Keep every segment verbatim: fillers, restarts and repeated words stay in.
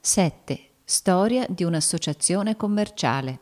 sette. Storia di un'associazione commerciale.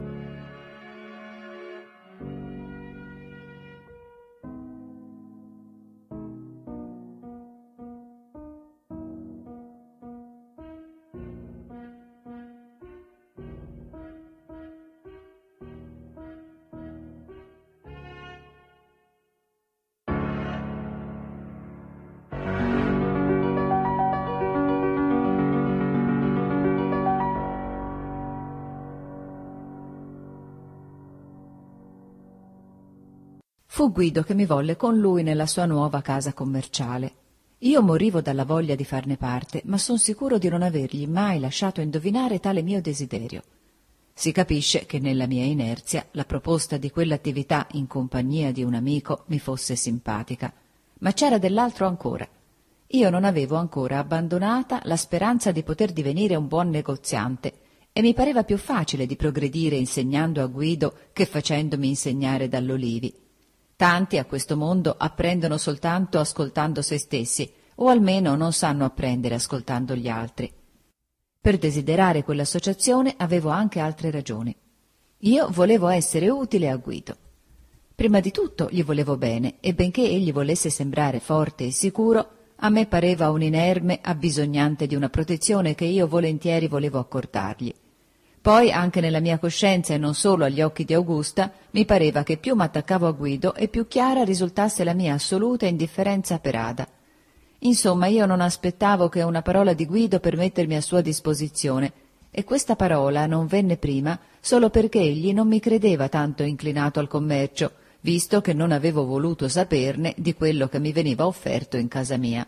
Fu Guido che mi volle con lui nella sua nuova casa commerciale. Io morivo dalla voglia di farne parte, ma son sicuro di non avergli mai lasciato indovinare tale mio desiderio. Si capisce che nella mia inerzia la proposta di quell'attività in compagnia di un amico mi fosse simpatica, ma c'era dell'altro ancora. Io non avevo ancora abbandonata la speranza di poter divenire un buon negoziante e mi pareva più facile di progredire insegnando a Guido che facendomi insegnare dall'Olivi. Tanti a questo mondo apprendono soltanto ascoltando se stessi, o almeno non sanno apprendere ascoltando gli altri. Per desiderare quell'associazione avevo anche altre ragioni. Io volevo essere utile a Guido. Prima di tutto gli volevo bene, e benché egli volesse sembrare forte e sicuro, a me pareva un inerme abbisognante di una protezione che io volentieri volevo accordargli. Poi, anche nella mia coscienza e non solo agli occhi di Augusta, mi pareva che più m'attaccavo a Guido e più chiara risultasse la mia assoluta indifferenza per Ada. Insomma, io non aspettavo che una parola di Guido per mettermi a sua disposizione, e questa parola non venne prima solo perché egli non mi credeva tanto inclinato al commercio, visto che non avevo voluto saperne di quello che mi veniva offerto in casa mia.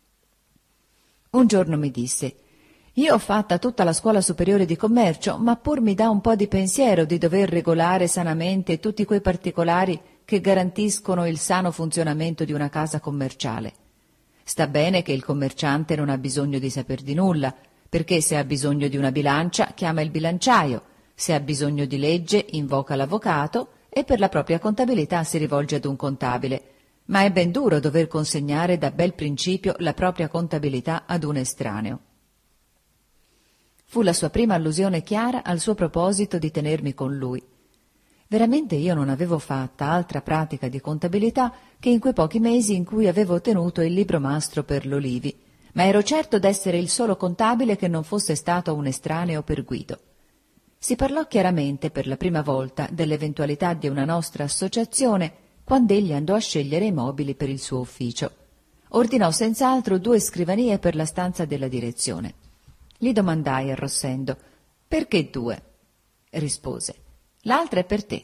Un giorno mi disse: «Io ho fatta tutta la scuola superiore di commercio, ma pur mi dà un po' di pensiero di dover regolare sanamente tutti quei particolari che garantiscono il sano funzionamento di una casa commerciale. Sta bene che il commerciante non ha bisogno di saper di nulla, perché se ha bisogno di una bilancia chiama il bilanciaio, se ha bisogno di legge invoca l'avvocato e per la propria contabilità si rivolge ad un contabile, ma è ben duro dover consegnare da bel principio la propria contabilità ad un estraneo». Fu la sua prima allusione chiara al suo proposito di tenermi con lui. Veramente io non avevo fatta altra pratica di contabilità che in quei pochi mesi in cui avevo tenuto il libro mastro per l'Olivi, ma ero certo d'essere il solo contabile che non fosse stato un estraneo per Guido. Si parlò chiaramente per la prima volta dell'eventualità di una nostra associazione quando egli andò a scegliere i mobili per il suo ufficio. Ordinò senz'altro due scrivanie per la stanza della direzione. Gli domandai arrossendo: «Perché due?» Rispose: «L'altra è per te».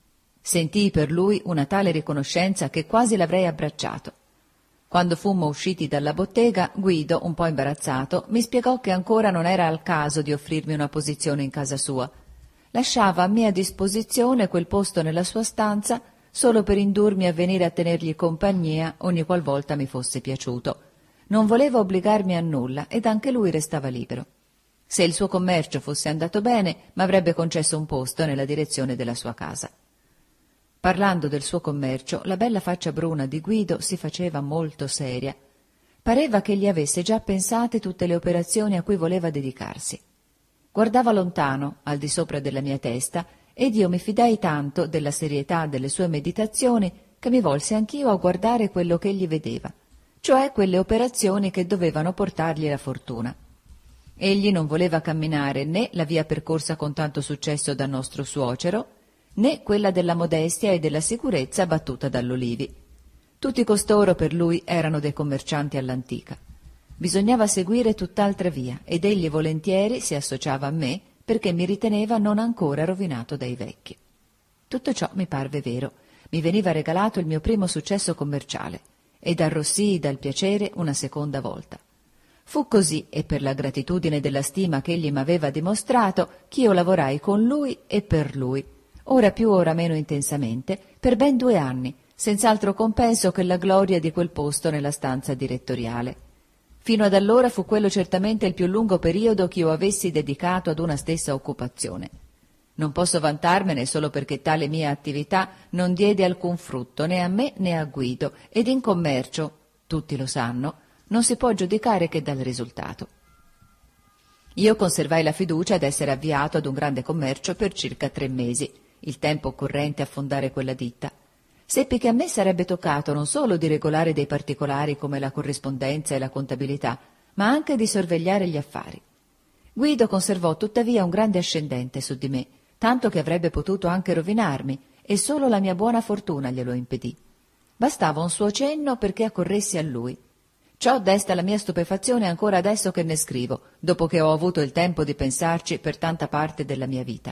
Sentii per lui una tale riconoscenza che quasi l'avrei abbracciato. Quando fummo usciti dalla bottega, Guido, un po' imbarazzato, mi spiegò che ancora non era al caso di offrirmi una posizione in casa sua. Lasciava a mia disposizione quel posto nella sua stanza solo per indurmi a venire a tenergli compagnia ogni qualvolta mi fosse piaciuto. Non voleva obbligarmi a nulla ed anche lui restava libero. Se il suo commercio fosse andato bene, m'avrebbe concesso un posto nella direzione della sua casa. Parlando del suo commercio, la bella faccia bruna di Guido si faceva molto seria. Pareva che gli avesse già pensate tutte le operazioni a cui voleva dedicarsi. Guardava lontano, al di sopra della mia testa, ed io mi fidai tanto della serietà delle sue meditazioni che mi volsi anch'io a guardare quello che egli vedeva, cioè quelle operazioni che dovevano portargli la fortuna. Egli non voleva camminare né la via percorsa con tanto successo dal nostro suocero, né quella della modestia e della sicurezza battuta dall'Olivi. Tutti costoro per lui erano dei commercianti all'antica. Bisognava seguire tutt'altra via, ed egli volentieri si associava a me perché mi riteneva non ancora rovinato dai vecchi. Tutto ciò mi parve vero. Mi veniva regalato il mio primo successo commerciale, ed arrossii dal piacere una seconda volta. Fu così, e per la gratitudine della stima che egli m'aveva dimostrato, ch'io lavorai con lui e per lui, ora più ora meno intensamente, per ben due anni, senz'altro compenso che la gloria di quel posto nella stanza direttoriale. Fino ad allora fu quello certamente il più lungo periodo che io avessi dedicato ad una stessa occupazione. Non posso vantarmene solo perché tale mia attività non diede alcun frutto né a me né a Guido, ed in commercio, tutti lo sanno, non si può giudicare che dal risultato. Io conservai la fiducia d'essere avviato ad un grande commercio per circa tre mesi, il tempo occorrente a fondare quella ditta. Seppi che a me sarebbe toccato non solo di regolare dei particolari come la corrispondenza e la contabilità, ma anche di sorvegliare gli affari. Guido conservò tuttavia un grande ascendente su di me, tanto che avrebbe potuto anche rovinarmi, e solo la mia buona fortuna glielo impedì. Bastava un suo cenno perché accorressi a lui. Ciò desta la mia stupefazione ancora adesso che ne scrivo, dopo che ho avuto il tempo di pensarci per tanta parte della mia vita.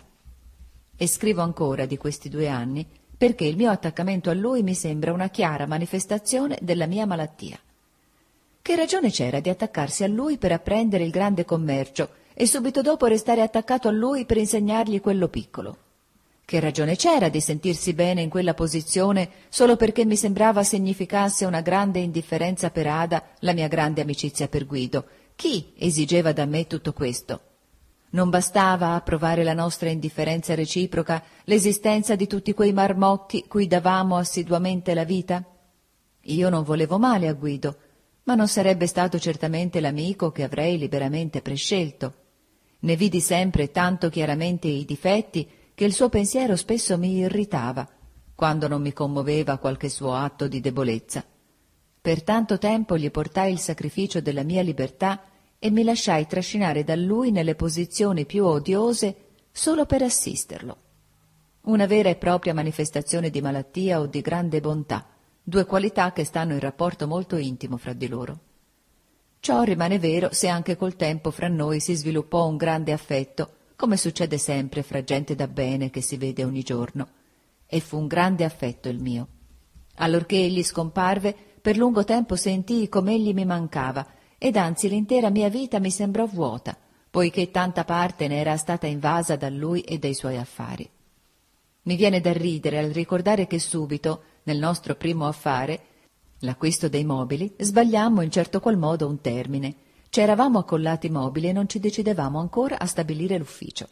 E scrivo ancora di questi due anni perché il mio attaccamento a lui mi sembra una chiara manifestazione della mia malattia. Che ragione c'era di attaccarsi a lui per apprendere il grande commercio e subito dopo restare attaccato a lui per insegnargli quello piccolo? Che ragione c'era di sentirsi bene in quella posizione solo perché mi sembrava significasse una grande indifferenza per Ada la mia grande amicizia per Guido? Chi esigeva da me tutto questo? Non bastava a provare la nostra indifferenza reciproca l'esistenza di tutti quei marmocchi cui davamo assiduamente la vita? Io non volevo male a Guido, ma non sarebbe stato certamente l'amico che avrei liberamente prescelto. Ne vidi sempre tanto chiaramente i difetti che il suo pensiero spesso mi irritava, quando non mi commoveva qualche suo atto di debolezza. Per tanto tempo gli portai il sacrificio della mia libertà e mi lasciai trascinare da lui nelle posizioni più odiose solo per assisterlo. Una vera e propria manifestazione di malattia o di grande bontà, due qualità che stanno in rapporto molto intimo fra di loro. Ciò rimane vero se anche col tempo fra noi si sviluppò un grande affetto, come succede sempre fra gente da bene che si vede ogni giorno. E fu un grande affetto il mio. Allorché egli scomparve, per lungo tempo sentii com'egli mi mancava, ed anzi l'intera mia vita mi sembrò vuota, poiché tanta parte ne era stata invasa da lui e dai suoi affari. Mi viene da ridere al ricordare che subito, nel nostro primo affare, l'acquisto dei mobili, sbagliammo in certo qual modo un termine. C'eravamo accollati mobili e non ci decidevamo ancora a stabilire l'ufficio.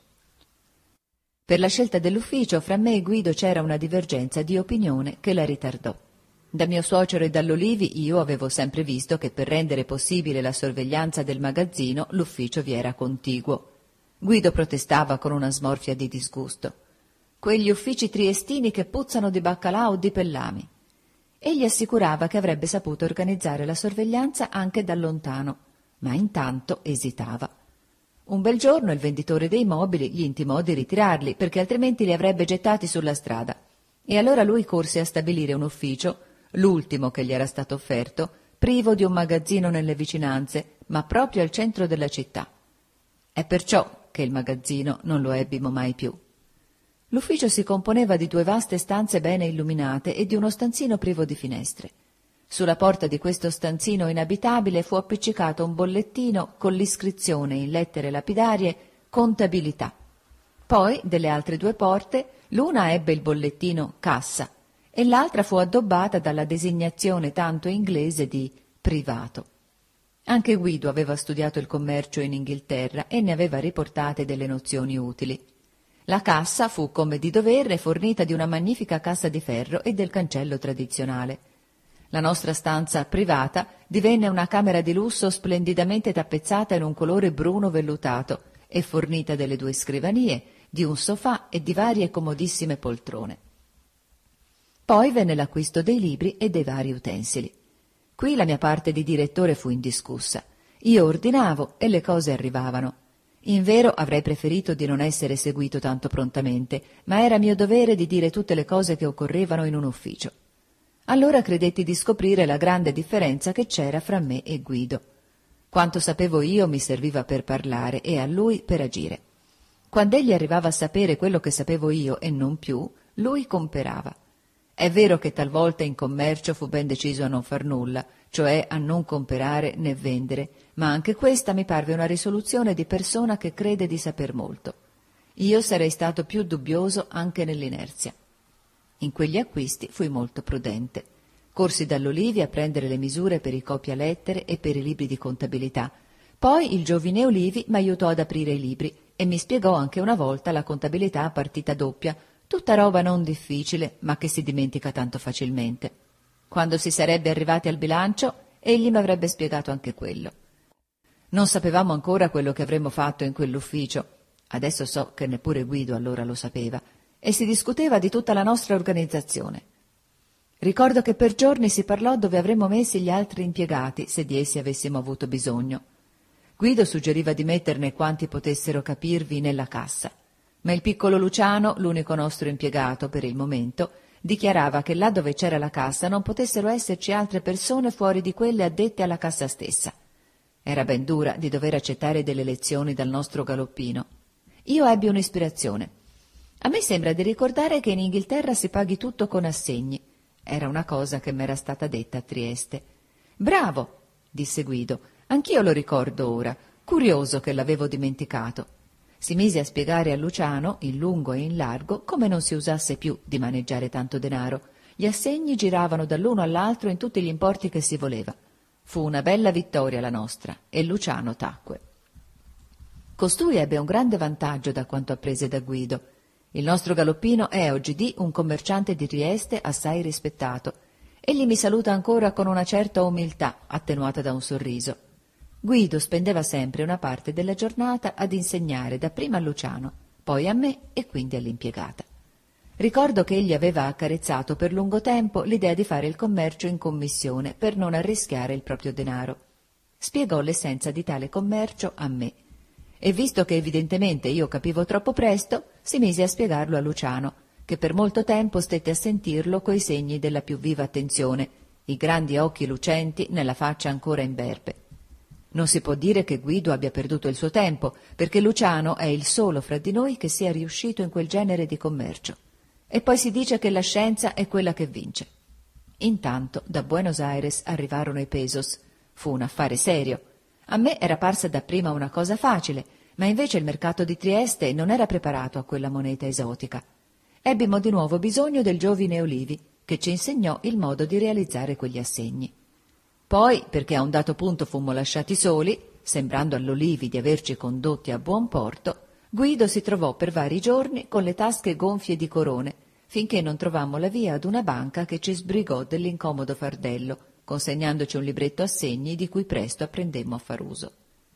Per la scelta dell'ufficio fra me e Guido c'era una divergenza di opinione che la ritardò. Da mio suocero e dall'Olivi io avevo sempre visto che per rendere possibile la sorveglianza del magazzino l'ufficio vi era contiguo. Guido protestava con una smorfia di disgusto. Quegli uffici triestini che puzzano di baccalà o di pellami. Egli assicurava che avrebbe saputo organizzare la sorveglianza anche da lontano, ma intanto esitava. Un bel giorno il venditore dei mobili gli intimò di ritirarli, perché altrimenti li avrebbe gettati sulla strada, e allora lui corse a stabilire un ufficio, l'ultimo che gli era stato offerto, privo di un magazzino nelle vicinanze, ma proprio al centro della città. È perciò che il magazzino non lo ebbimo mai più. L'ufficio si componeva di due vaste stanze bene illuminate e di uno stanzino privo di finestre. Sulla porta di questo stanzino inabitabile fu appiccicato un bollettino con l'iscrizione in lettere lapidarie «Contabilità». Poi, delle altre due porte, l'una ebbe il bollettino «Cassa» e l'altra fu addobbata dalla designazione tanto inglese di «Privato». Anche Guido aveva studiato il commercio in Inghilterra e ne aveva riportate delle nozioni utili. La cassa fu, come di dovere, fornita di una magnifica cassa di ferro e del cancello tradizionale. La nostra stanza privata divenne una camera di lusso splendidamente tappezzata in un colore bruno vellutato e fornita delle due scrivanie, di un sofà e di varie comodissime poltrone. Poi venne l'acquisto dei libri e dei vari utensili. Qui la mia parte di direttore fu indiscussa. Io ordinavo e le cose arrivavano. Invero avrei preferito di non essere seguito tanto prontamente, ma era mio dovere di dire tutte le cose che occorrevano in un ufficio. Allora credetti di scoprire la grande differenza che c'era fra me e Guido. Quanto sapevo io mi serviva per parlare e a lui per agire. Quando egli arrivava a sapere quello che sapevo io e non più, lui comperava. È vero che talvolta in commercio fu ben deciso a non far nulla, cioè a non comperare né vendere, ma anche questa mi parve una risoluzione di persona che crede di saper molto. Io sarei stato più dubbioso anche nell'inerzia. In quegli acquisti fui molto prudente. Corsi dall'Olivi a prendere le misure per i copialettere e per i libri di contabilità. Poi il giovine Olivi m'aiutò ad aprire i libri e mi spiegò anche una volta la contabilità a partita doppia, tutta roba non difficile, ma che si dimentica tanto facilmente. Quando si sarebbe arrivati al bilancio, egli m'avrebbe spiegato anche quello. Non sapevamo ancora quello che avremmo fatto in quell'ufficio, adesso so che neppure Guido allora lo sapeva, e si discuteva di tutta la nostra organizzazione. Ricordo che per giorni si parlò dove avremmo messi gli altri impiegati se di essi avessimo avuto bisogno. Guido suggeriva di metterne quanti potessero capirvi nella cassa, ma il piccolo Luciano, l'unico nostro impiegato per il momento, dichiarava che là dove c'era la cassa non potessero esserci altre persone fuori di quelle addette alla cassa stessa. Era ben dura di dover accettare delle lezioni dal nostro galoppino. Io ebbi un'ispirazione. A me sembra di ricordare che in Inghilterra si paghi tutto con assegni. Era una cosa che m'era stata detta a Trieste. «Bravo!» disse Guido. «Anch'io lo ricordo ora. Curioso che l'avevo dimenticato». Si mise a spiegare a Luciano, in lungo e in largo, come non si usasse più di maneggiare tanto denaro. Gli assegni giravano dall'uno all'altro in tutti gli importi che si voleva. Fu una bella vittoria la nostra, e Luciano tacque. Costui ebbe un grande vantaggio da quanto apprese da Guido. Il nostro galoppino è oggidì un commerciante di Trieste assai rispettato. Egli mi saluta ancora con una certa umiltà, attenuata da un sorriso. Guido spendeva sempre una parte della giornata ad insegnare dapprima a Luciano, poi a me e quindi all'impiegata. Ricordo che egli aveva accarezzato per lungo tempo l'idea di fare il commercio in commissione per non arrischiare il proprio denaro. Spiegò l'essenza di tale commercio a me e, visto che evidentemente io capivo troppo presto, si mise a spiegarlo a Luciano, che per molto tempo stette a sentirlo coi segni della più viva attenzione, i grandi occhi lucenti nella faccia ancora imberbe. Non si può dire che Guido abbia perduto il suo tempo, perché Luciano è il solo fra di noi che sia riuscito in quel genere di commercio. E poi si dice che la scienza è quella che vince. Intanto da Buenos Aires arrivarono i pesos. Fu un affare serio. A me era parsa dapprima una cosa facile, ma invece il mercato di Trieste non era preparato a quella moneta esotica. Ebbimo di nuovo bisogno del giovine Olivi, che ci insegnò il modo di realizzare quegli assegni. Poi, perché a un dato punto fummo lasciati soli, sembrando all'Olivi di averci condotti a buon porto, Guido si trovò per vari giorni con le tasche gonfie di corone, finché non trovammo la via ad una banca che ci sbrigò dell'incomodo fardello, consegnandoci un libretto a segni di cui presto apprendemmo a far uso.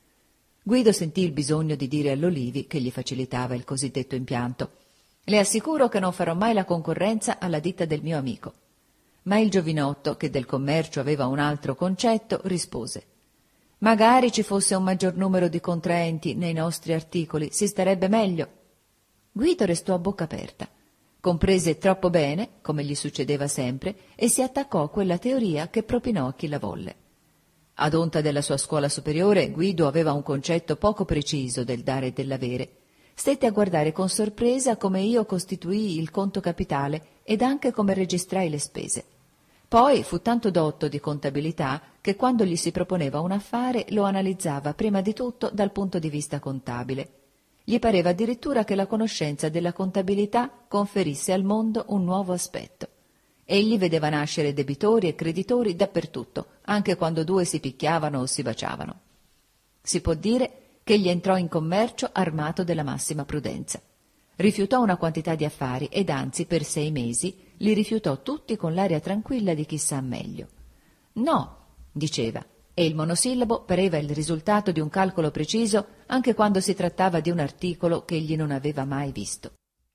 Guido sentì il bisogno di dire all'Olivi che gli facilitava il cosiddetto impianto: «Le assicuro che non farò mai la concorrenza alla ditta del mio amico». Ma il giovinotto, che del commercio aveva un altro concetto, rispose: «Magari ci fosse un maggior numero di contraenti nei nostri articoli, si starebbe meglio». Guido restò a bocca aperta. Comprese troppo bene, come gli succedeva sempre, e si attaccò a quella teoria che propinò a chi la volle. Ad onta della sua scuola superiore, Guido aveva un concetto poco preciso del dare e dell'avere. Stette a guardare con sorpresa come io costituii il conto capitale ed anche come registrai le spese. Poi fu tanto dotto di contabilità che quando gli si proponeva un affare lo analizzava prima di tutto dal punto di vista contabile. Gli pareva addirittura che la conoscenza della contabilità conferisse al mondo un nuovo aspetto. Egli vedeva nascere debitori e creditori dappertutto, anche quando due si picchiavano o si baciavano. Si può dire che egli entrò in commercio armato della massima prudenza. Rifiutò una quantità di affari ed anzi per sei mesi li rifiutò tutti con l'aria tranquilla di chi sa meglio. «No», diceva, e il monosillabo pareva il risultato di un calcolo preciso anche quando si trattava di un articolo che egli non aveva mai visto.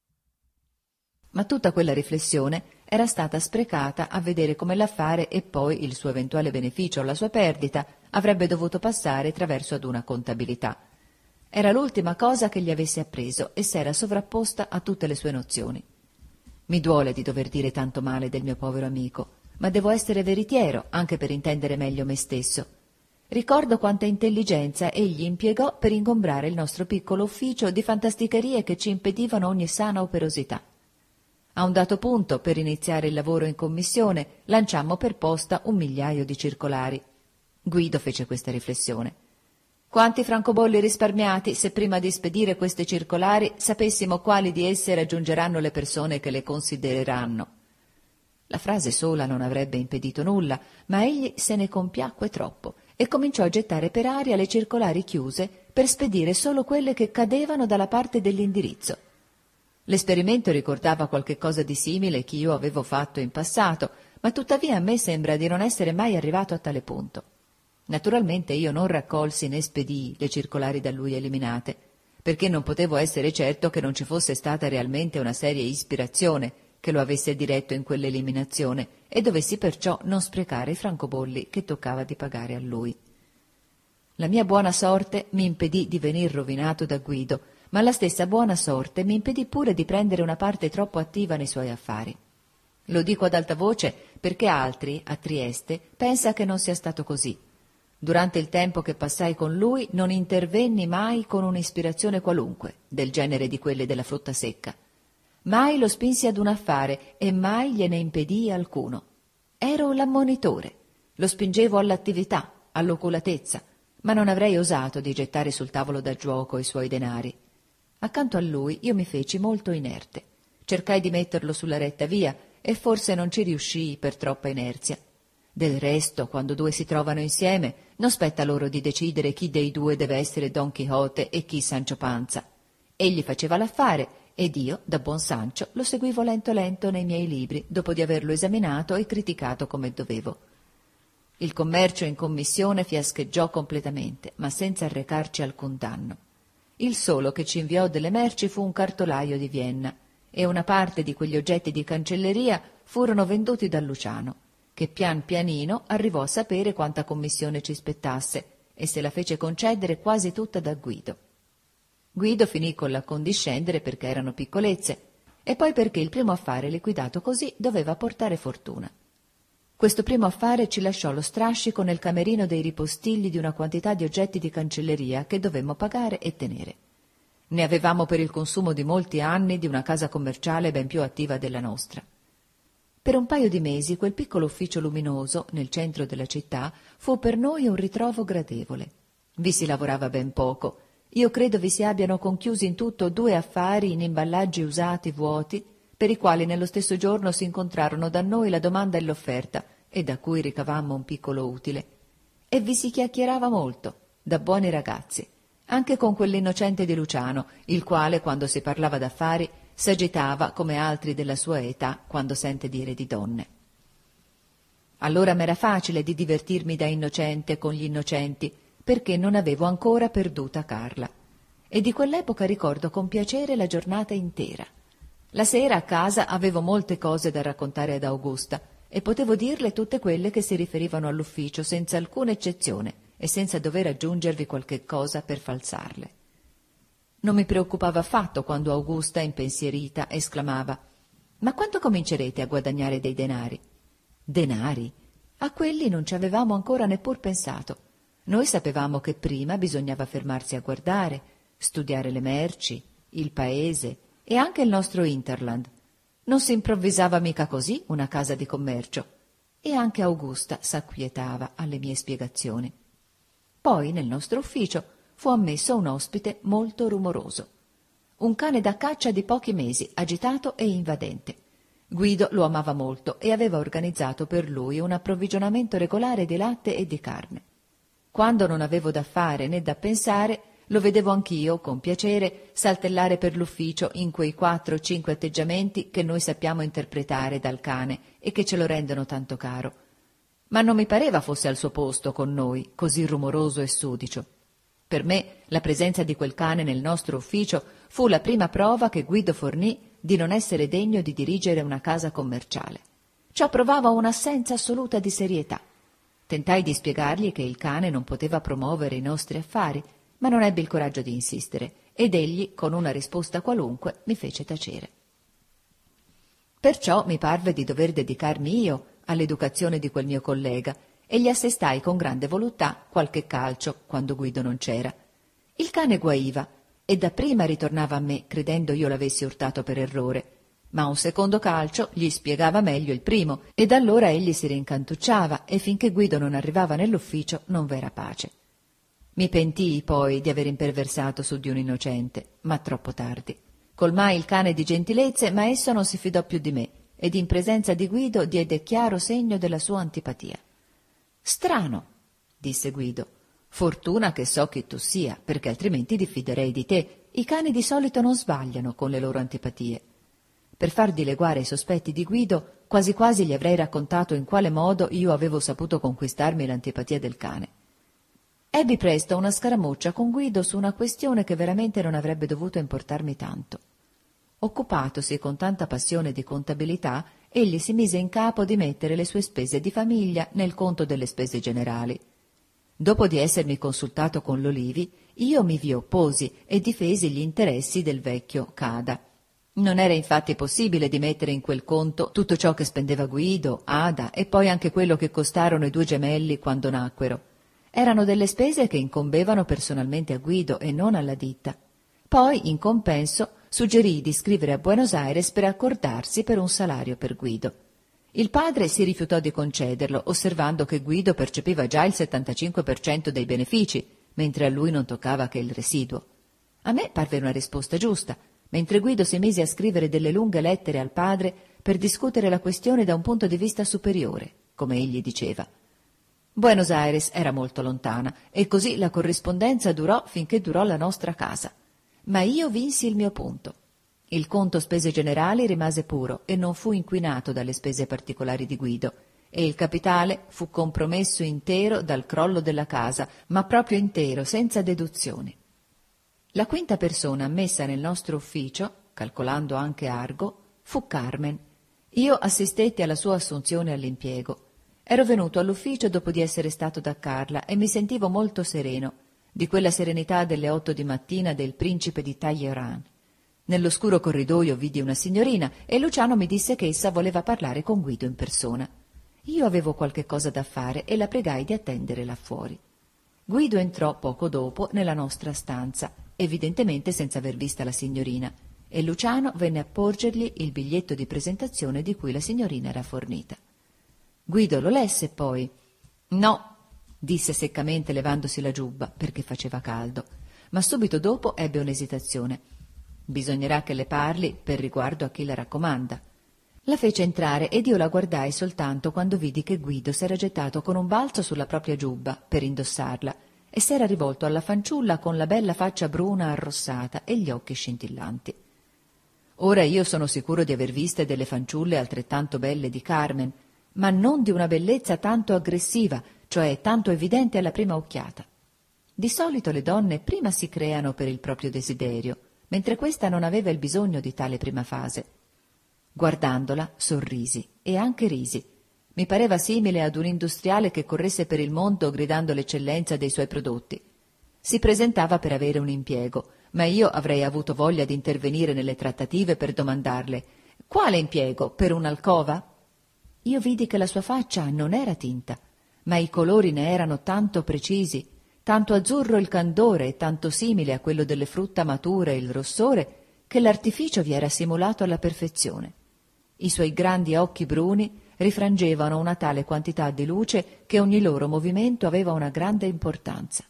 Ma tutta quella riflessione era stata sprecata a vedere come l'affare e poi il suo eventuale beneficio o la sua perdita avrebbe dovuto passare attraverso ad una contabilità. Era l'ultima cosa che gli avesse appreso e s'era sovrapposta a tutte le sue nozioni. Mi duole di dover dire tanto male del mio povero amico, ma devo essere veritiero anche per intendere meglio me stesso. Ricordo quanta intelligenza egli impiegò per ingombrare il nostro piccolo ufficio di fantasticherie che ci impedivano ogni sana operosità. A un dato punto, per iniziare il lavoro in commissione, lanciammo per posta un migliaio di circolari. Guido fece questa riflessione. Quanti francobolli risparmiati se prima di spedire queste circolari sapessimo quali di esse raggiungeranno le persone che le considereranno. La frase sola non avrebbe impedito nulla, ma egli se ne compiacque troppo e cominciò a gettare per aria le circolari chiuse per spedire solo quelle che cadevano dalla parte dell'indirizzo. L'esperimento ricordava qualche cosa di simile che io avevo fatto in passato, ma tuttavia a me sembra di non essere mai arrivato a tale punto. Naturalmente io non raccolsi né spedii le circolari da lui eliminate, perché non potevo essere certo che non ci fosse stata realmente una seria ispirazione che lo avesse diretto in quell'eliminazione e dovessi perciò non sprecare i francobolli che toccava di pagare a lui. La mia buona sorte mi impedì di venir rovinato da Guido, ma la stessa buona sorte mi impedì pure di prendere una parte troppo attiva nei suoi affari. Lo dico ad alta voce perché altri, a Trieste, pensa che non sia stato così. Durante il tempo che passai con lui non intervenni mai con un'ispirazione qualunque, del genere di quelle della frutta secca. Mai lo spinsi ad un affare e mai gliene impedii alcuno. Ero l'ammonitore, lo spingevo all'attività, all'oculatezza, ma non avrei osato di gettare sul tavolo da giuoco i suoi denari. Accanto a lui io mi feci molto inerte. Cercai di metterlo sulla retta via e forse non ci riuscii per troppa inerzia. Del resto, quando due si trovano insieme, non spetta loro di decidere chi dei due deve essere Don Chisciotte e chi Sancio Panza. Egli faceva l'affare ed io, da buon Sancio, lo seguivo lento lento nei miei libri, dopo di averlo esaminato e criticato come dovevo. Il commercio in commissione fiascheggiò completamente, ma senza arrecarci alcun danno. Il solo che ci inviò delle merci fu un cartolaio di Vienna, e una parte di quegli oggetti di cancelleria furono venduti da Luciano, che pian pianino arrivò a sapere quanta commissione ci spettasse e se la fece concedere quasi tutta da Guido. Guido finì con l'accondiscendere perché erano piccolezze e poi perché il primo affare liquidato così doveva portare fortuna. Questo primo affare ci lasciò lo strascico nel camerino dei ripostigli di una quantità di oggetti di cancelleria che dovemmo pagare e tenere. Ne avevamo per il consumo di molti anni di una casa commerciale ben più attiva della nostra. Per un paio di mesi quel piccolo ufficio luminoso, nel centro della città, fu per noi un ritrovo gradevole. Vi si lavorava ben poco. Io credo vi si abbiano conchiusi in tutto due affari in imballaggi usati, vuoti, per i quali nello stesso giorno si incontrarono da noi la domanda e l'offerta, e da cui ricavammo un piccolo utile. E vi si chiacchierava molto, da buoni ragazzi, anche con quell'innocente di Luciano, il quale, quando si parlava d'affari, s'agitava come altri della sua età quando sente dire di donne. Allora m'era facile di divertirmi da innocente con gli innocenti, perché non avevo ancora perduta Carla. E di quell'epoca ricordo con piacere la giornata intera. La sera a casa avevo molte cose da raccontare ad Augusta e potevo dirle tutte quelle che si riferivano all'ufficio senza alcuna eccezione e senza dover aggiungervi qualche cosa per falsarle. Non mi preoccupava affatto quando Augusta, impensierita, esclamava: «Ma quando comincerete a guadagnare dei denari?» «Denari? A quelli non ci avevamo ancora neppur pensato. Noi sapevamo che prima bisognava fermarsi a guardare, studiare le merci, il paese e anche il nostro Interland. Non si improvvisava mica così una casa di commercio». E anche Augusta s'acquietava alle mie spiegazioni. Poi nel nostro ufficio fu ammesso un ospite molto rumoroso. Un cane da caccia di pochi mesi, agitato e invadente. Guido lo amava molto e aveva organizzato per lui un approvvigionamento regolare di latte e di carne. Quando non avevo da fare né da pensare, lo vedevo anch'io, con piacere, saltellare per l'ufficio in quei quattro o cinque atteggiamenti che noi sappiamo interpretare dal cane e che ce lo rendono tanto caro. Ma non mi pareva fosse al suo posto con noi, così rumoroso e sudicio. Per me la presenza di quel cane nel nostro ufficio fu la prima prova che Guido fornì di non essere degno di dirigere una casa commerciale. Ciò provava un'assenza assoluta di serietà. Tentai di spiegargli che il cane non poteva promuovere i nostri affari, ma non ebbi il coraggio di insistere, ed egli, con una risposta qualunque, mi fece tacere. Perciò mi parve di dover dedicarmi io all'educazione di quel mio collega, e gli assestai con grande voluttà qualche calcio quando Guido non c'era. Il cane guaiva e dapprima ritornava a me credendo io l'avessi urtato per errore, ma un secondo calcio gli spiegava meglio il primo ed allora egli si rincantucciava e finché Guido non arrivava nell'ufficio non v'era pace. Mi pentii poi di aver imperversato su di un innocente, ma troppo tardi. Colmai il cane di gentilezze, ma esso non si fidò più di me ed in presenza di Guido diede chiaro segno della sua antipatia. «Strano», disse Guido, «fortuna che so chi tu sia, perché altrimenti diffiderei di te. I cani di solito non sbagliano con le loro antipatie». Per far dileguare i sospetti di Guido, quasi quasi gli avrei raccontato in quale modo io avevo saputo conquistarmi l'antipatia del cane. Ebbi presto una scaramuccia con Guido su una questione che veramente non avrebbe dovuto importarmi tanto. Occupatosi con tanta passione di contabilità, egli si mise in capo di mettere le sue spese di famiglia nel conto delle spese generali. Dopo di essermi consultato con l'Olivi, io mi vi opposi e difesi gli interessi del vecchio Cada. Non era infatti possibile di mettere in quel conto tutto ciò che spendeva Guido, Ada e poi anche quello che costarono i due gemelli quando nacquero. Erano delle spese che incombevano personalmente a Guido e non alla ditta. Poi, in compenso, suggerì di scrivere a Buenos Aires per accordarsi per un salario per Guido. Il padre si rifiutò di concederlo, osservando che Guido percepiva già il settantacinque per cento dei benefici, mentre a lui non toccava che il residuo. A me parve una risposta giusta, mentre Guido si mise a scrivere delle lunghe lettere al padre per discutere la questione da un punto di vista superiore, come egli diceva. Buenos Aires era molto lontana e così la corrispondenza durò finché durò la nostra casa. Ma io vinsi il mio punto. Il conto spese generali rimase puro e non fu inquinato dalle spese particolari di Guido, e il capitale fu compromesso intero dal crollo della casa, ma proprio intero, senza deduzioni. La quinta persona ammessa nel nostro ufficio, calcolando anche Argo, fu Carmen. Io assistetti alla sua assunzione all'impiego. Ero venuto all'ufficio dopo di essere stato da Carla e mi sentivo molto sereno, di quella serenità delle otto di mattina del principe di Talleyrand. Nell'oscuro corridoio vidi una signorina e Luciano mi disse che essa voleva parlare con Guido in persona. Io avevo qualche cosa da fare e la pregai di attendere là fuori. Guido entrò poco dopo nella nostra stanza, evidentemente senza aver vista la signorina, e Luciano venne a porgergli il biglietto di presentazione di cui la signorina era fornita. Guido lo lesse poi. «No», disse seccamente levandosi la giubba, perché faceva caldo, ma subito dopo ebbe un'esitazione. «Bisognerà che le parli per riguardo a chi la raccomanda». La fece entrare ed io la guardai soltanto quando vidi che Guido s'era gettato con un balzo sulla propria giubba per indossarla e s'era rivolto alla fanciulla con la bella faccia bruna arrossata e gli occhi scintillanti. Ora io sono sicuro di aver viste delle fanciulle altrettanto belle di Carmen, ma non di una bellezza tanto aggressiva, cioè tanto evidente alla prima occhiata. Di solito le donne prima si creano per il proprio desiderio, mentre questa non aveva il bisogno di tale prima fase. Guardandola, sorrisi e anche risi. Mi pareva simile ad un industriale che corresse per il mondo gridando l'eccellenza dei suoi prodotti. Si presentava per avere un impiego, ma io avrei avuto voglia di intervenire nelle trattative per domandarle: «Quale impiego? Per un'alcova?» Io vidi che la sua faccia non era tinta, ma i colori ne erano tanto precisi, tanto azzurro il candore e tanto simile a quello delle frutta mature il rossore, che l'artificio vi era simulato alla perfezione. I suoi grandi occhi bruni rifrangevano una tale quantità di luce che ogni loro movimento aveva una grande importanza.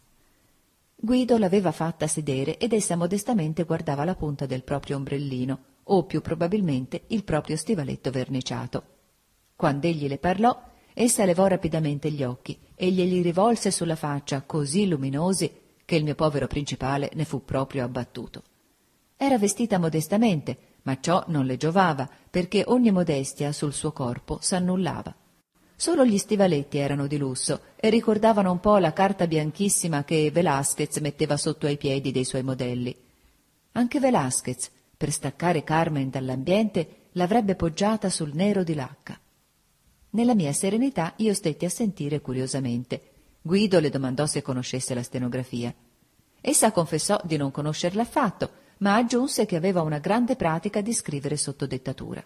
Guido l'aveva fatta sedere ed essa modestamente guardava la punta del proprio ombrellino, o più probabilmente il proprio stivaletto verniciato. Quand'egli le parlò, essa levò rapidamente gli occhi e glieli rivolse sulla faccia così luminosi che il mio povero principale ne fu proprio abbattuto. Era vestita modestamente, ma ciò non le giovava, perché ogni modestia sul suo corpo s'annullava. Solo gli stivaletti erano di lusso e ricordavano un po' la carta bianchissima che Velázquez metteva sotto ai piedi dei suoi modelli. Anche Velázquez, per staccare Carmen dall'ambiente, l'avrebbe poggiata sul nero di lacca. Nella mia serenità io stetti a sentire curiosamente. Guido le domandò se conoscesse la stenografia. Essa confessò di non conoscerla affatto, ma aggiunse che aveva una grande pratica di scrivere sotto dettatura.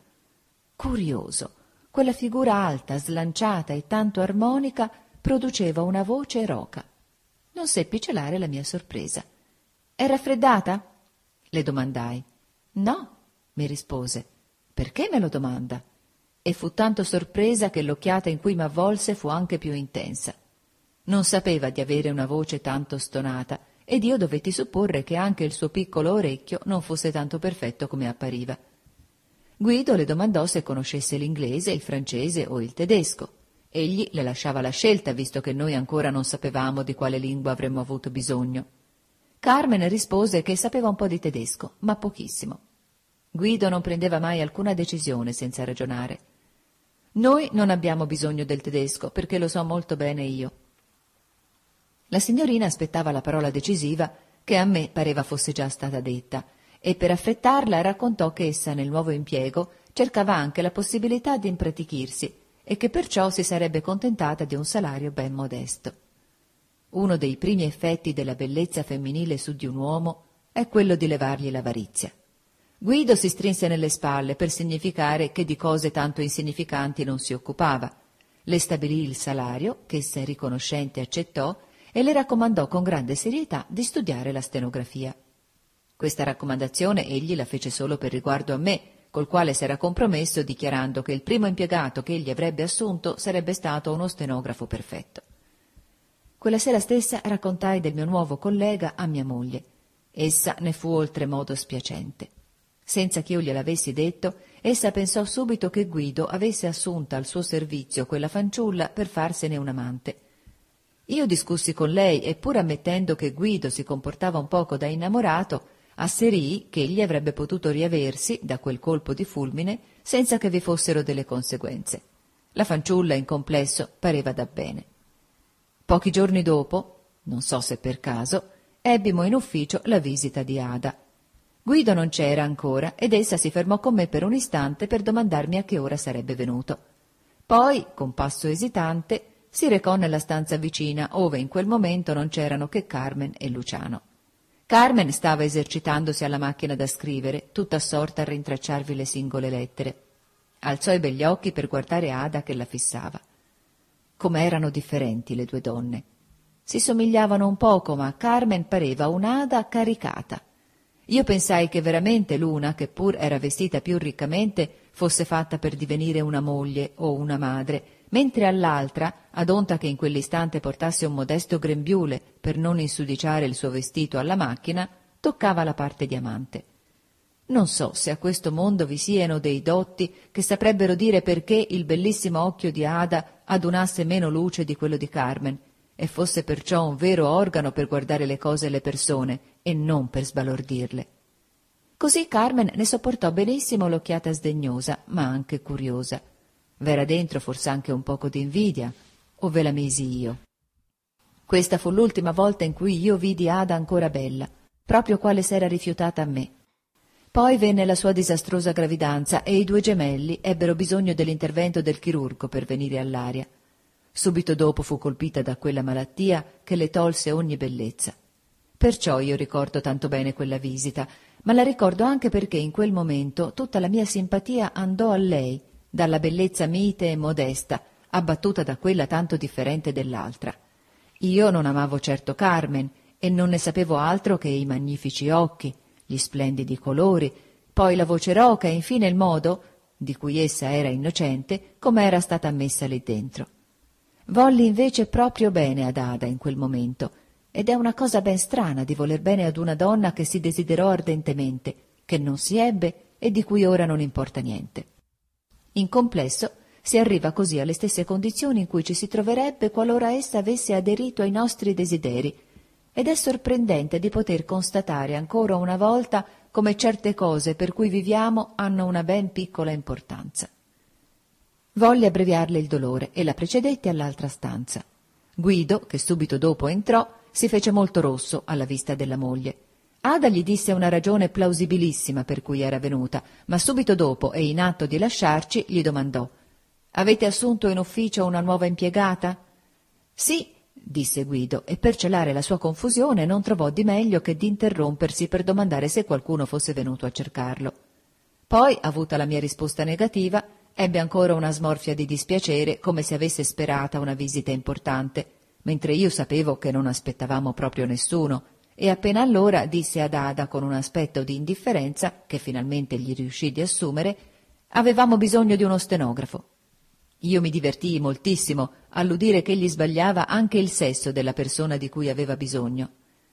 Curioso, quella figura alta, slanciata e tanto armonica produceva una voce roca. Non seppi celare la mia sorpresa. «È raffreddata?» le domandai. «No», mi rispose. «Perché me lo domanda?» E fu tanto sorpresa che l'occhiata in cui m'avvolse fu anche più intensa. Non sapeva di avere una voce tanto stonata, ed io dovetti supporre che anche il suo piccolo orecchio non fosse tanto perfetto come appariva. Guido le domandò se conoscesse l'inglese, il francese o il tedesco. Egli le lasciava la scelta, visto che noi ancora non sapevamo di quale lingua avremmo avuto bisogno. Carmen rispose che sapeva un po' di tedesco, ma pochissimo. Guido non prendeva mai alcuna decisione senza ragionare. «Noi non abbiamo bisogno del tedesco, perché lo so molto bene io». La signorina aspettava la parola decisiva, che a me pareva fosse già stata detta, e per affrettarla raccontò che essa nel nuovo impiego cercava anche la possibilità di impratichirsi e che perciò si sarebbe contentata di un salario ben modesto. Uno dei primi effetti della bellezza femminile su di un uomo è quello di levargli l'avarizia. Guido si strinse nelle spalle per significare che di cose tanto insignificanti non si occupava. Le stabilì il salario, che essa riconoscente accettò, e le raccomandò con grande serietà di studiare la stenografia. Questa raccomandazione egli la fece solo per riguardo a me, col quale s'era compromesso dichiarando che il primo impiegato che egli avrebbe assunto sarebbe stato uno stenografo perfetto. Quella sera stessa raccontai del mio nuovo collega a mia moglie. Essa ne fu oltremodo spiacente. Senza che io gliel'avessi detto, essa pensò subito che Guido avesse assunta al suo servizio quella fanciulla per farsene un amante. Io discussi con lei e, pur ammettendo che Guido si comportava un poco da innamorato, asserii che egli avrebbe potuto riaversi da quel colpo di fulmine senza che vi fossero delle conseguenze. La fanciulla, in complesso, pareva da bene. Pochi giorni dopo, non so se per caso, ebbimo in ufficio la visita di Ada. Guido non c'era ancora ed essa si fermò con me per un istante per domandarmi a che ora sarebbe venuto. Poi, con passo esitante, si recò nella stanza vicina, ove in quel momento non c'erano che Carmen e Luciano. Carmen stava esercitandosi alla macchina da scrivere, tutta assorta a rintracciarvi le singole lettere. Alzò i begli occhi per guardare Ada che la fissava. Come erano differenti le due donne. Si somigliavano un poco, ma Carmen pareva un'Ada caricata. Io pensai che veramente l'una, che pur era vestita più riccamente, fosse fatta per divenire una moglie o una madre, mentre all'altra, ad onta che in quell'istante portasse un modesto grembiule per non insudiciare il suo vestito alla macchina, toccava la parte di amante. Non so se a questo mondo vi siano dei dotti che saprebbero dire perché il bellissimo occhio di Ada adunasse meno luce di quello di Carmen e fosse perciò un vero organo per guardare le cose e le persone e non per sbalordirle. Così Carmen ne sopportò benissimo l'occhiata sdegnosa, ma anche curiosa. V'era dentro forse anche un poco di invidia, o ve la misi io? Questa fu l'ultima volta in cui io vidi Ada ancora bella, proprio quale s'era rifiutata a me. Poi venne la sua disastrosa gravidanza e i due gemelli ebbero bisogno dell'intervento del chirurgo per venire all'aria. Subito dopo fu colpita da quella malattia che le tolse ogni bellezza. Perciò io ricordo tanto bene quella visita, ma la ricordo anche perché in quel momento tutta la mia simpatia andò a lei, dalla bellezza mite e modesta, abbattuta da quella tanto differente dell'altra. Io non amavo certo Carmen e non ne sapevo altro che i magnifici occhi, gli splendidi colori, poi la voce roca e infine il modo, di cui essa era innocente, come era stata messa lì dentro. Volli invece proprio bene ad Ada in quel momento, ed è una cosa ben strana di voler bene ad una donna che si desiderò ardentemente, che non si ebbe e di cui ora non importa niente. In complesso si arriva così alle stesse condizioni in cui ci si troverebbe qualora essa avesse aderito ai nostri desideri, ed è sorprendente di poter constatare ancora una volta come certe cose per cui viviamo hanno una ben piccola importanza. Volli abbreviarle il dolore e la precedetti all'altra stanza. Guido, che subito dopo entrò, si fece molto rosso alla vista della moglie. Ada gli disse una ragione plausibilissima per cui era venuta, ma subito dopo e in atto di lasciarci gli domandò: «Avete assunto in ufficio una nuova impiegata?» «Sì», disse Guido, e per celare la sua confusione non trovò di meglio che di interrompersi per domandare se qualcuno fosse venuto a cercarlo. Poi, avuta la mia risposta negativa, ebbe ancora una smorfia di dispiacere, come se avesse sperata una visita importante, mentre io sapevo che non aspettavamo proprio nessuno, e appena allora disse ad Ada con un aspetto di indifferenza, che finalmente gli riuscì di assumere: «Avevamo bisogno di uno stenografo». Io mi divertii moltissimo all'udire che egli sbagliava anche il sesso della persona di cui aveva bisogno.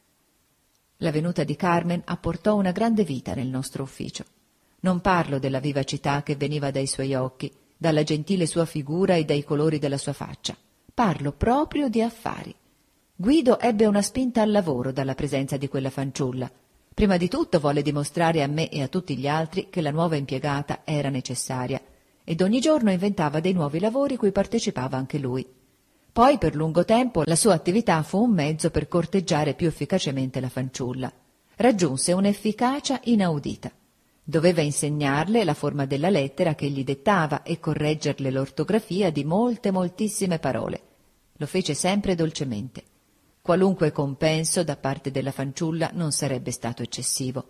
La venuta di Carmen apportò una grande vita nel nostro ufficio. Non parlo della vivacità che veniva dai suoi occhi, dalla gentile sua figura e dai colori della sua faccia. Parlo proprio di affari. Guido ebbe una spinta al lavoro dalla presenza di quella fanciulla. Prima di tutto volle dimostrare a me e a tutti gli altri che la nuova impiegata era necessaria, ed ogni giorno inventava dei nuovi lavori cui partecipava anche lui. Poi per lungo tempo la sua attività fu un mezzo per corteggiare più efficacemente la fanciulla. Raggiunse un'efficacia inaudita. Doveva insegnarle la forma della lettera che gli dettava e correggerle l'ortografia di molte, moltissime parole. Lo fece sempre dolcemente. Qualunque compenso da parte della fanciulla non sarebbe stato eccessivo.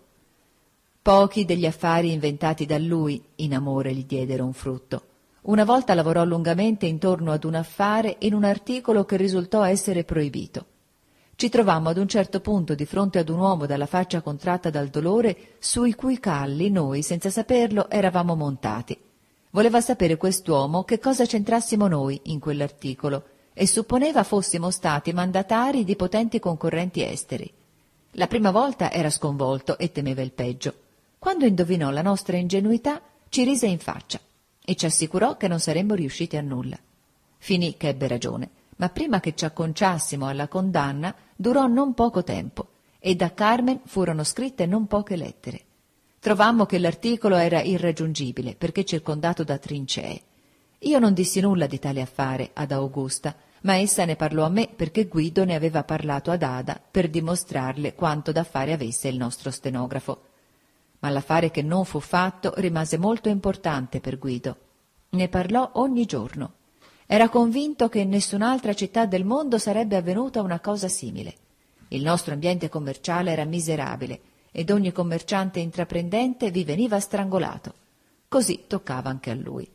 Pochi degli affari inventati da lui in amore gli diedero un frutto. Una volta lavorò lungamente intorno ad un affare in un articolo che risultò essere proibito. Ci trovammo ad un certo punto di fronte ad un uomo dalla faccia contratta dal dolore, sui cui calli noi, senza saperlo, eravamo montati. Voleva sapere quest'uomo che cosa c'entrassimo noi in quell'articolo e supponeva fossimo stati mandatari di potenti concorrenti esteri. La prima volta era sconvolto e temeva il peggio. Quando indovinò la nostra ingenuità, ci rise in faccia e ci assicurò che non saremmo riusciti a nulla. Finì che ebbe ragione, ma prima che ci acconciassimo alla condanna durò non poco tempo e da Carmen furono scritte non poche lettere. Trovammo che l'articolo era irraggiungibile perché circondato da trincee. Io non dissi nulla di tale affare ad Augusta, ma essa ne parlò a me perché Guido ne aveva parlato ad Ada per dimostrarle quanto da fare avesse il nostro stenografo. Ma l'affare che non fu fatto rimase molto importante per Guido. Ne parlò ogni giorno. Era convinto che in nessun'altra città del mondo sarebbe avvenuta una cosa simile. Il nostro ambiente commerciale era miserabile ed ogni commerciante intraprendente vi veniva strangolato. Così toccava anche a lui.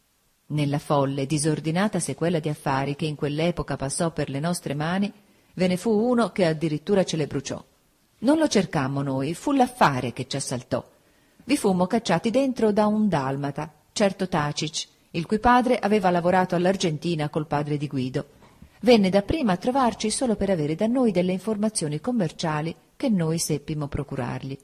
Nella folle, disordinata sequela di affari che in quell'epoca passò per le nostre mani, ve ne fu uno che addirittura ce le bruciò. Non lo cercammo noi, fu l'affare che ci assaltò. Vi fummo cacciati dentro da un dalmata, certo Tacic, il cui padre aveva lavorato all'Argentina col padre di Guido. Venne dapprima a trovarci solo per avere da noi delle informazioni commerciali che noi seppimo procurargli.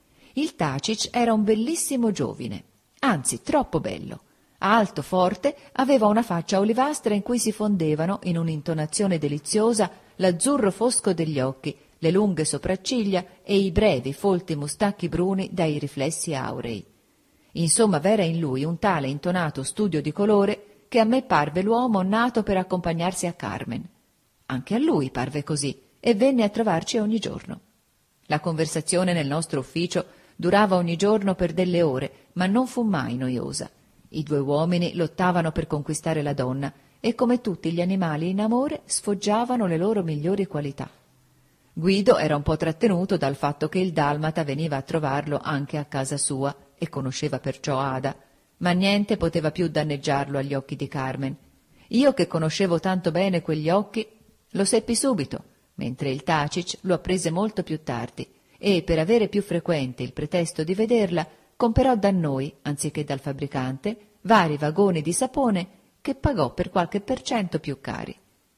Il Tacic era un bellissimo giovine, anzi troppo bello. Alto, forte, aveva una faccia olivastra in cui si fondevano, in un'intonazione deliziosa, l'azzurro fosco degli occhi, le lunghe sopracciglia e i brevi, folti mustacchi bruni dai riflessi aurei. Insomma, v'era in lui un tale intonato studio di colore che a me parve l'uomo nato per accompagnarsi a Carmen. Anche a lui parve così e venne a trovarci ogni giorno. La conversazione nel nostro ufficio durava ogni giorno per delle ore, ma non fu mai noiosa. I due uomini lottavano per conquistare la donna e, come tutti gli animali in amore, sfoggiavano le loro migliori qualità. Guido era un po' trattenuto dal fatto che il dalmata veniva a trovarlo anche a casa sua e conosceva perciò Ada, ma niente poteva più danneggiarlo agli occhi di Carmen. Io, che conoscevo tanto bene quegli occhi, lo seppi subito, mentre il Tacic lo apprese molto più tardi e, per avere più frequente il pretesto di vederla, comperò da noi, anziché dal fabbricante, vari vagoni di sapone che pagò per qualche per cento più cari.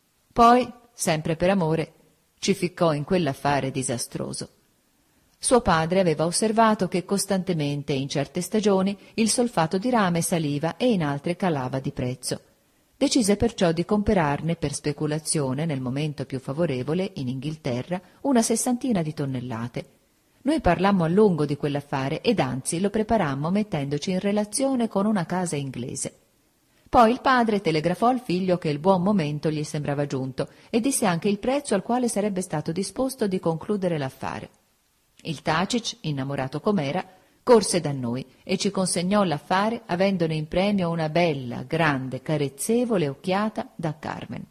Poi, sempre per amore, ci ficcò in quell'affare disastroso. Suo padre aveva osservato che costantemente in certe stagioni il solfato di rame saliva e in altre calava di prezzo. Decise perciò di comperarne per speculazione, nel momento più favorevole, in Inghilterra, una sessantina di tonnellate. Noi parlammo a lungo di quell'affare ed anzi lo preparammo mettendoci in relazione con una casa inglese. Poi il padre telegrafò al figlio che il buon momento gli sembrava giunto e disse anche il prezzo al quale sarebbe stato disposto di concludere l'affare. Il Tacic, innamorato com'era, corse da noi e ci consegnò l'affare avendone in premio una bella, grande, carezzevole occhiata da Carmen.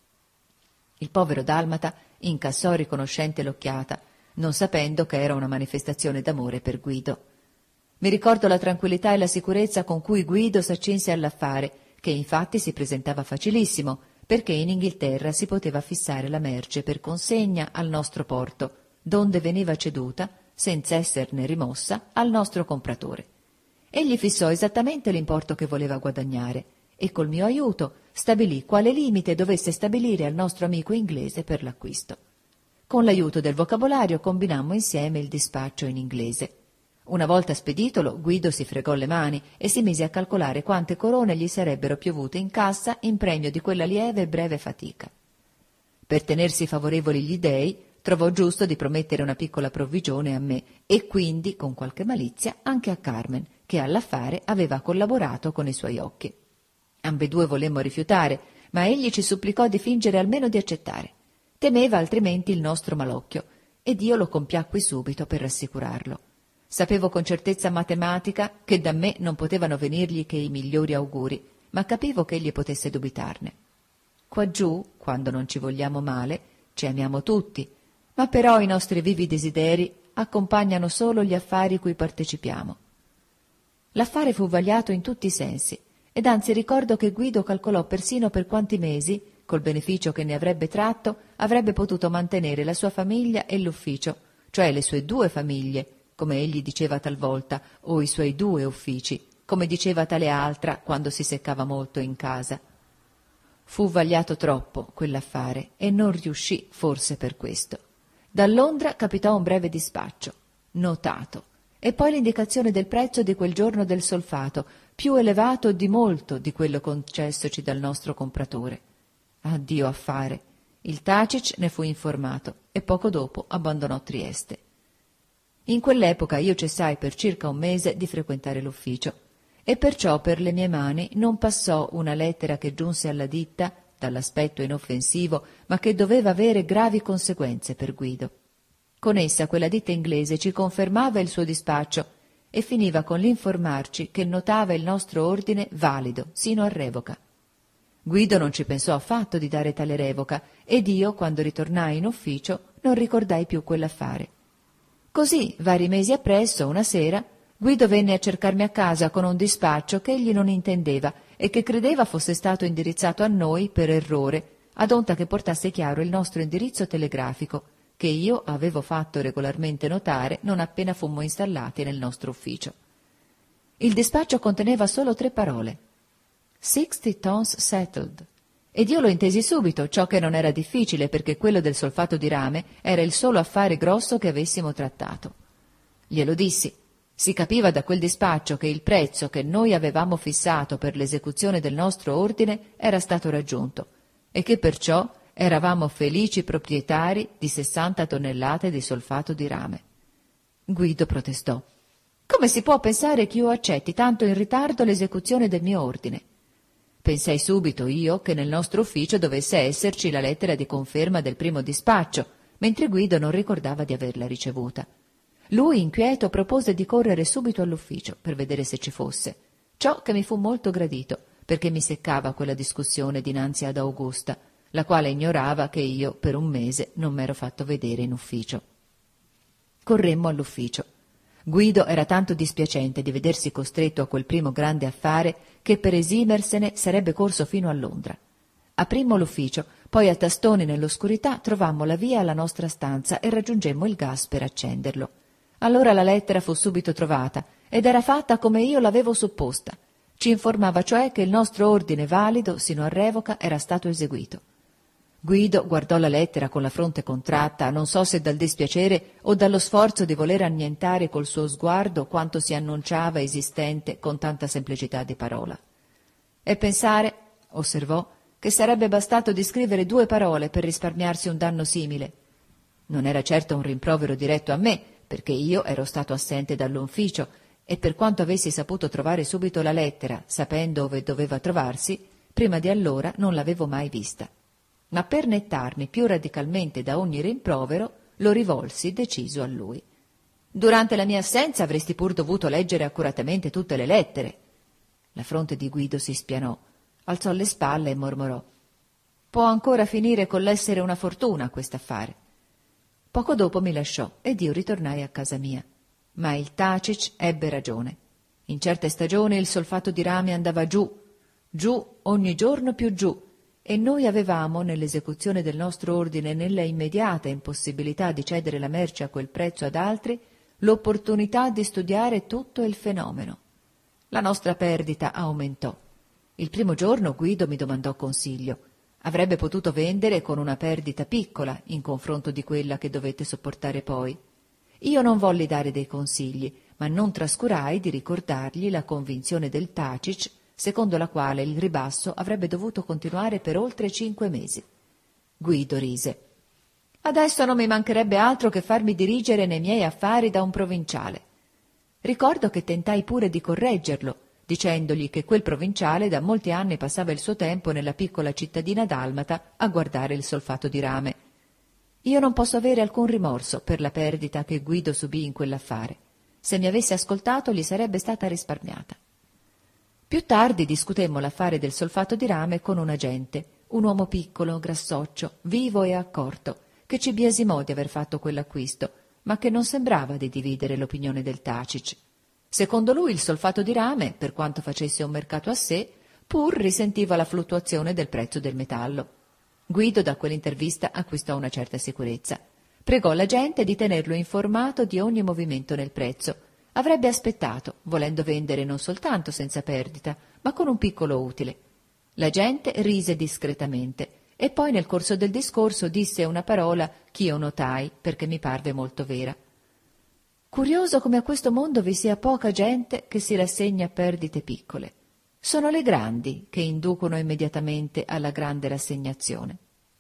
Il povero dalmata incassò riconoscente l'occhiata, non sapendo che era una manifestazione d'amore per Guido. Mi ricordo la tranquillità e la sicurezza con cui Guido s'accinse all'affare, che infatti si presentava facilissimo, perché in Inghilterra si poteva fissare la merce per consegna al nostro porto, donde veniva ceduta, senza esserne rimossa, al nostro compratore. Egli fissò esattamente l'importo che voleva guadagnare e col mio aiuto stabilì quale limite dovesse stabilire al nostro amico inglese per l'acquisto. Con l'aiuto del vocabolario combinammo insieme il dispaccio in inglese. Una volta speditolo, Guido si fregò le mani e si mise a calcolare quante corone gli sarebbero piovute in cassa in premio di quella lieve e breve fatica. Per tenersi favorevoli gli dèi, trovò giusto di promettere una piccola provvigione a me e quindi, con qualche malizia, anche a Carmen, che all'affare aveva collaborato con i suoi occhi. Ambedue volemmo rifiutare, ma egli ci supplicò di fingere almeno di accettare. Temeva altrimenti il nostro malocchio, ed io lo compiacqui subito per rassicurarlo. Sapevo con certezza matematica che da me non potevano venirgli che i migliori auguri, ma capivo che egli potesse dubitarne. Quaggiù, quando non ci vogliamo male, ci amiamo tutti, ma però i nostri vivi desideri accompagnano solo gli affari cui partecipiamo. L'affare fu vagliato in tutti i sensi, ed anzi ricordo che Guido calcolò persino per quanti mesi, col beneficio che ne avrebbe tratto, avrebbe potuto mantenere la sua famiglia e l'ufficio, cioè le sue due famiglie, come egli diceva talvolta, o i suoi due uffici, come diceva tale altra quando si seccava molto in casa. Fu vagliato troppo quell'affare e non riuscì forse per questo. Da Londra capitò un breve dispaccio, notato, e poi l'indicazione del prezzo di quel giorno del solfato, più elevato di molto di quello concessoci dal nostro compratore. Addio affare. Il Tacic ne fu informato e poco dopo abbandonò Trieste. In quell'epoca io cessai per circa un mese di frequentare l'ufficio e perciò per le mie mani non passò una lettera che giunse alla ditta, dall'aspetto inoffensivo, ma che doveva avere gravi conseguenze per Guido. Con essa quella ditta inglese ci confermava il suo dispaccio e finiva con l'informarci che notava il nostro ordine valido sino a revoca. Guido non ci pensò affatto di dare tale revoca ed io, quando ritornai in ufficio, non ricordai più quell'affare. Così, vari mesi appresso, una sera, Guido venne a cercarmi a casa con un dispaccio che egli non intendeva e che credeva fosse stato indirizzato a noi per errore, ad onta che portasse chiaro il nostro indirizzo telegrafico, che io avevo fatto regolarmente notare non appena fummo installati nel nostro ufficio. Il dispaccio conteneva solo tre parole: sixty tons settled, ed io lo intesi subito, ciò che non era difficile perché quello del solfato di rame era il solo affare grosso che avessimo trattato. Glielo dissi. Si capiva da quel dispaccio che il prezzo che noi avevamo fissato per l'esecuzione del nostro ordine era stato raggiunto e che perciò eravamo felici proprietari di sessanta tonnellate di solfato di rame. Guido protestò. Come si può pensare che io accetti tanto in ritardo l'esecuzione del mio ordine? Pensai subito io che nel nostro ufficio dovesse esserci la lettera di conferma del primo dispaccio, mentre Guido non ricordava di averla ricevuta. Lui, inquieto, propose di correre subito all'ufficio per vedere se ci fosse, ciò che mi fu molto gradito, perché mi seccava quella discussione dinanzi ad Augusta, la quale ignorava che io per un mese non m'ero fatto vedere in ufficio. Corremmo all'ufficio. Guido era tanto dispiacente di vedersi costretto a quel primo grande affare che per esimersene sarebbe corso fino a Londra. Aprimmo l'ufficio, poi a tastoni nell'oscurità trovammo la via alla nostra stanza e raggiungemmo il gas per accenderlo. Allora la lettera fu subito trovata ed era fatta come io l'avevo supposta. Ci informava cioè che il nostro ordine valido sino a revoca era stato eseguito. Guido guardò la lettera con la fronte contratta, non so se dal dispiacere o dallo sforzo di voler annientare col suo sguardo quanto si annunciava esistente con tanta semplicità di parola. E pensare, osservò, che sarebbe bastato di scrivere due parole per risparmiarsi un danno simile. Non era certo un rimprovero diretto a me, perché io ero stato assente dall'ufficio e per quanto avessi saputo trovare subito la lettera, sapendo dove doveva trovarsi, prima di allora non l'avevo mai vista. Ma per nettarmi più radicalmente da ogni rimprovero, lo rivolsi deciso a lui. Durante la mia assenza avresti pur dovuto leggere accuratamente tutte le lettere. La fronte di Guido si spianò, alzò le spalle e mormorò: può ancora finire con l'essere una fortuna quest'affare. Poco dopo mi lasciò ed io ritornai a casa mia. Ma il Tacic ebbe ragione. In certe stagioni il solfato di rame andava giù, giù, ogni giorno più giù, e noi avevamo, nell'esecuzione del nostro ordine e nella immediata impossibilità di cedere la merce a quel prezzo ad altri, l'opportunità di studiare tutto il fenomeno. La nostra perdita aumentò. Il primo giorno Guido mi domandò consiglio. Avrebbe potuto vendere con una perdita piccola in confronto di quella che dovette sopportare poi. Io non volli dare dei consigli, ma non trascurai di ricordargli la convinzione del Tacic, secondo la quale il ribasso avrebbe dovuto continuare per oltre cinque mesi. Guido rise. Adesso non mi mancherebbe altro che farmi dirigere nei miei affari da un provinciale. Ricordo che tentai pure di correggerlo, dicendogli che quel provinciale da molti anni passava il suo tempo nella piccola cittadina dalmata a guardare il solfato di rame. Io non posso avere alcun rimorso per la perdita che Guido subì in quell'affare. Se mi avesse ascoltato gli sarebbe stata risparmiata. Più tardi discutemmo l'affare del solfato di rame con un agente, un uomo piccolo, grassoccio, vivo e accorto, che ci biasimò di aver fatto quell'acquisto, ma che non sembrava di dividere l'opinione del Tacic. Secondo lui il solfato di rame, per quanto facesse un mercato a sé, pur risentiva la fluttuazione del prezzo del metallo. Guido da quell'intervista acquistò una certa sicurezza. Pregò l'agente di tenerlo informato di ogni movimento nel prezzo. Avrebbe aspettato, volendo vendere non soltanto senza perdita, ma con un piccolo utile. L'agente rise discretamente e poi nel corso del discorso disse una parola ch'io notai perché mi parve molto vera. Curioso come a questo mondo vi sia poca gente che si rassegna a perdite piccole. Sono le grandi che inducono immediatamente alla grande rassegnazione.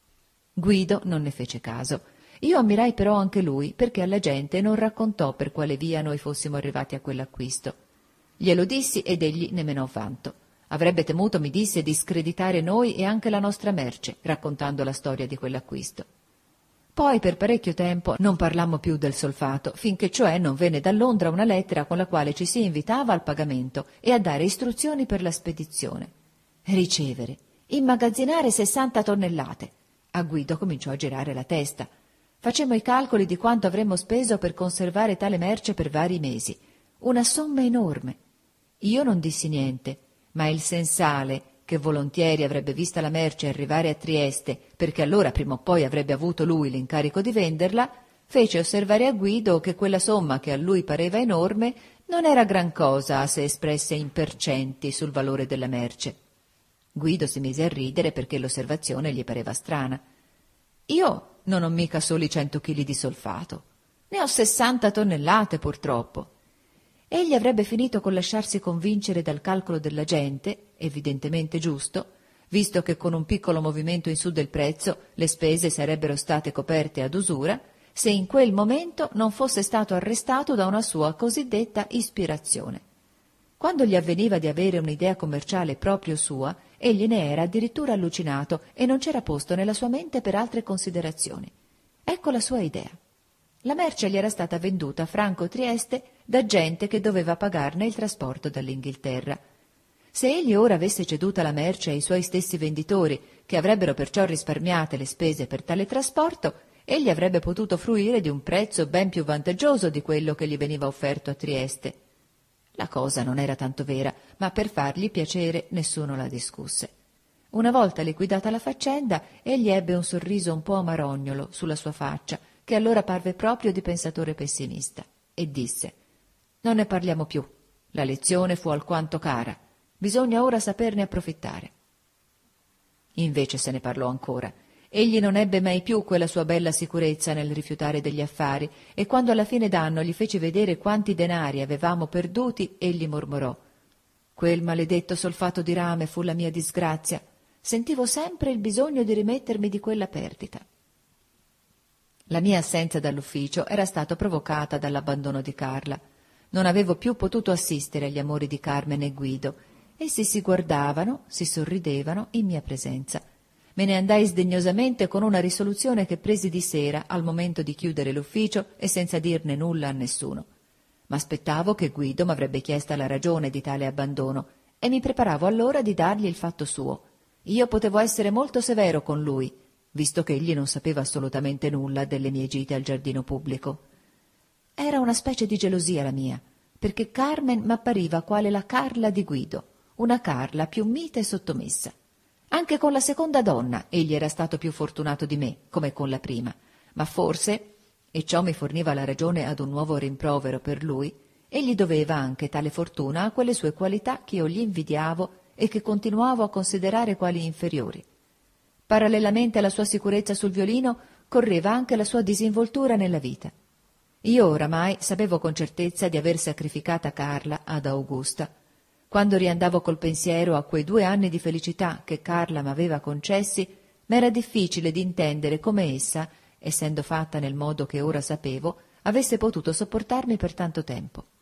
Guido non ne fece caso. Io ammirai però anche lui perché alla gente non raccontò per quale via noi fossimo arrivati a quell'acquisto. Glielo dissi ed egli ne menò vanto. Avrebbe temuto, mi disse, di screditare noi e anche la nostra merce, raccontando la storia di quell'acquisto. Poi per parecchio tempo non parlammo più del solfato, finché cioè non venne da Londra una lettera con la quale ci si invitava al pagamento e a dare istruzioni per la spedizione. Ricevere, immagazzinare sessanta tonnellate. A Guido cominciò a girare la testa. Facemmo i calcoli di quanto avremmo speso per conservare tale merce per vari mesi. Una somma enorme. Io non dissi niente, ma il sensale, che volontieri avrebbe vista la merce arrivare a Trieste, perché allora prima o poi avrebbe avuto lui l'incarico di venderla, fece osservare a Guido che quella somma che a lui pareva enorme non era gran cosa se espresse in percenti sul valore della merce. Guido si mise a ridere perché l'osservazione gli pareva strana. Io non ho mica soli cento chili di solfato, ne ho sessanta tonnellate purtroppo. Egli avrebbe finito con lasciarsi convincere dal calcolo della gente, evidentemente giusto, visto che con un piccolo movimento in su del prezzo le spese sarebbero state coperte ad usura, se in quel momento non fosse stato arrestato da una sua cosiddetta ispirazione. Quando gli avveniva di avere un'idea commerciale proprio sua, egli ne era addirittura allucinato e non c'era posto nella sua mente per altre considerazioni. Ecco la sua idea. La merce gli era stata venduta a Franco Trieste da gente che doveva pagarne il trasporto dall'Inghilterra. Se egli ora avesse ceduta la merce ai suoi stessi venditori, che avrebbero perciò risparmiate le spese per tale trasporto, egli avrebbe potuto fruire di un prezzo ben più vantaggioso di quello che gli veniva offerto a Trieste. La cosa non era tanto vera, ma per fargli piacere nessuno la discusse. Una volta liquidata la faccenda, egli ebbe un sorriso un po' amarognolo sulla sua faccia, che allora parve proprio di pensatore pessimista, e disse: «Non ne parliamo più. La lezione fu alquanto cara. Bisogna ora saperne approfittare». Invece se ne parlò ancora. Egli non ebbe mai più quella sua bella sicurezza nel rifiutare degli affari, e quando alla fine d'anno gli feci vedere quanti denari avevamo perduti, egli mormorò: «Quel maledetto solfato di rame fu la mia disgrazia. Sentivo sempre il bisogno di rimettermi di quella perdita». La mia assenza dall'ufficio era stata provocata dall'abbandono di Carla. Non avevo più potuto assistere agli amori di Carmen e Guido. Essi si guardavano, si sorridevano in mia presenza. Me ne andai sdegnosamente con una risoluzione che presi di sera al momento di chiudere l'ufficio e senza dirne nulla a nessuno. M'aspettavo che Guido m'avrebbe chiesta la ragione di tale abbandono e mi preparavo allora di dargli il fatto suo. Io potevo essere molto severo con lui, visto che egli non sapeva assolutamente nulla delle mie gite al giardino pubblico. Era una specie di gelosia la mia, perché Carmen m'appariva quale la Carla di Guido, una Carla più mite e sottomessa. Anche con la seconda donna egli era stato più fortunato di me, come con la prima, ma forse, e ciò mi forniva la ragione ad un nuovo rimprovero per lui, egli doveva anche tale fortuna a quelle sue qualità che io gli invidiavo e che continuavo a considerare quali inferiori. Parallelamente alla sua sicurezza sul violino correva anche la sua disinvoltura nella vita. Io oramai sapevo con certezza di aver sacrificata Carla ad Augusta. Quando riandavo col pensiero a quei due anni di felicità che Carla m'aveva concessi, m'era difficile di intendere come essa, essendo fatta nel modo che ora sapevo, avesse potuto sopportarmi per tanto tempo.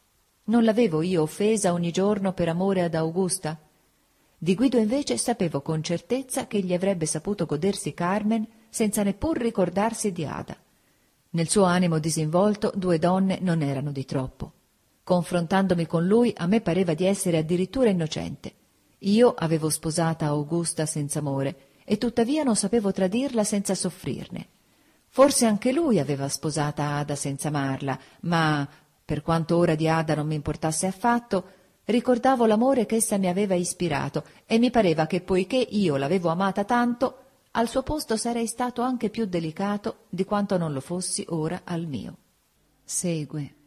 Non l'avevo io offesa ogni giorno per amore ad Augusta? Di Guido invece sapevo con certezza che egli avrebbe saputo godersi Carmen senza neppur ricordarsi di Ada. Nel suo animo disinvolto due donne non erano di troppo. Confrontandomi con lui a me pareva di essere addirittura innocente. Io avevo sposata Augusta senza amore e tuttavia non sapevo tradirla senza soffrirne. Forse anche lui aveva sposata Ada senza amarla, ma, per quanto ora di Ada non mi importasse affatto, ricordavo l'amore che essa mi aveva ispirato e mi pareva che poiché io l'avevo amata tanto, al suo posto sarei stato anche più delicato di quanto non lo fossi ora al mio. Segue.